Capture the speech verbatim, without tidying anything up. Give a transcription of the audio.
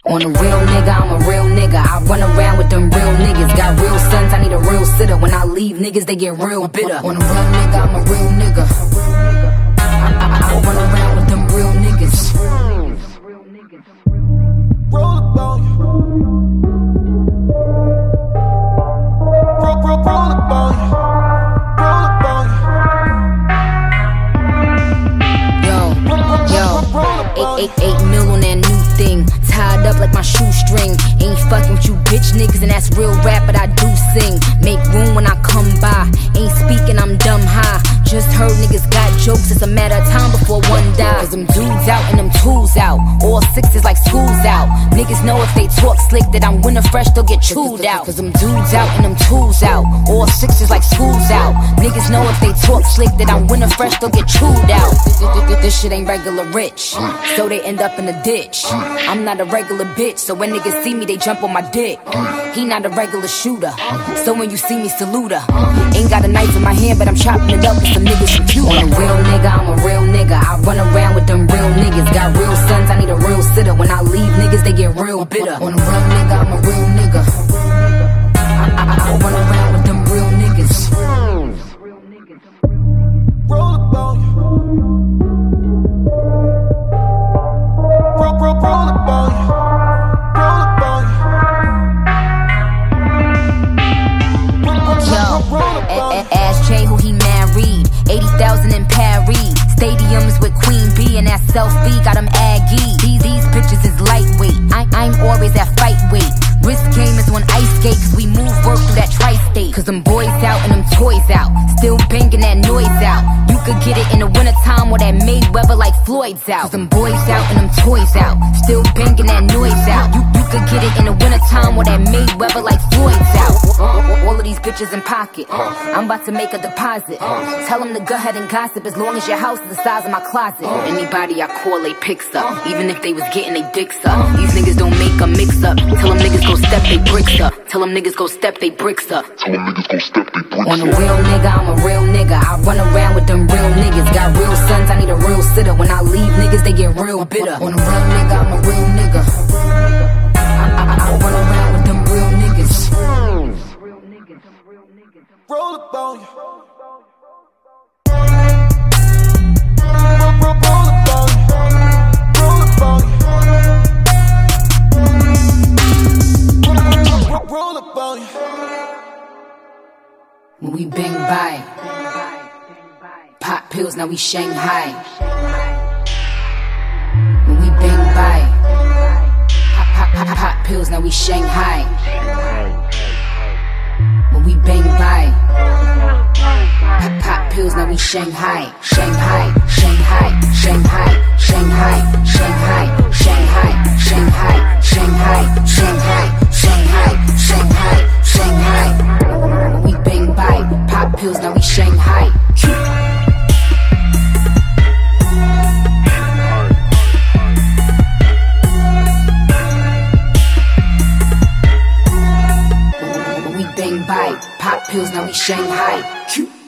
On a real nigga, I'm a real nigga. I run around with them real niggas. Got real sons, I need a real sitter. When I leave, niggas, they get real bitter. On a real nigga, I'm a real nigga. I, I, I run around with them real niggas. Roll up on you. Roll, roll, roll up on you. Roll up on you. Yo, yo, eight, eight, eight mil on that new thing. Tied up like my shoestring. Ain't fucking with you bitch niggas, and that's real rap, but I do sing. Make room when I come by. Ain't speaking, I'm dumb high. Just heard niggas got jokes, it's a matter of time before one dies. Cause them dudes out and them tools out. All sixes like school's out. Niggas know if they talk slick that I'm winter fresh, they'll get chewed out. Cause them dudes out and them tools out. All sixes like school's out. Niggas know if they talk slick that I'm winter fresh, they'll get chewed out. This shit ain't regular rich, so they end up in the ditch. I'm not a regular bitch, so when niggas see me, they jump on my dick. He not a regular shooter, so when you see me, salute her. Ain't got a knife in my hand, but I'm chopping it up with some niggas from Cuba. On a real nigga, I'm a real nigga. I run around with them real niggas. Got real sons, I need a real sitter. When I leave, niggas, they get real bitter. On a real nigga, I'm a real nigga. I, I, I run around with them real niggas. Roll up on you. Roll, roll, roll up on you. Roll up on you. Yo, ask Jay who he married. eighty thousand in Paris. Stadiums with Queen B and that selfie got him aggy. These, these bitches is lightweight. I, I'm always at fight weight. Wrist game is on ice skate, cause we move work through that tri-state. Cause them boys out and them toys out. Still banging that noise out. You could get it in the wintertime or that Mayweather like Floyd's out. Cause them boys out and them toys out. Still banging that noise out. You, you could get it in the wintertime or that Mayweather like Floyd's out. All of these bitches in pocket. I'm about to make a deposit. Tell them to go ahead and gossip as long as your house is the size of my closet. Anybody I call, they picks up. Even if they was getting they dicks up. These niggas don't make a mix up. Tell them niggas go step they bricks up. Tell them niggas go step they bricks up. Tell them niggas go step they bricks up. On a real nigga, I'm a real nigga. I run around with them real niggas. Got real sons, I need a real sitter. When I leave, niggas, they get real bitter. On a real nigga, I'm a real nigga. I, I, I run around with them real niggas. Roll up on you. Roll up on you. When we bang by, pop pills, now we Shanghai. When we bang by, pop, pop, pop, pop pills, now we Shanghai. When we bang by, pop, pop pills, now we Shanghai. Shanghai, Shanghai, Shanghai, Shanghai, Shanghai, Shanghai, Shanghai, Shanghai, Shanghai, Shanghai, Shanghai, Shanghai. When we bang by, pop pills, now we Shanghai. When we bang by, pop pills, now we Shanghai.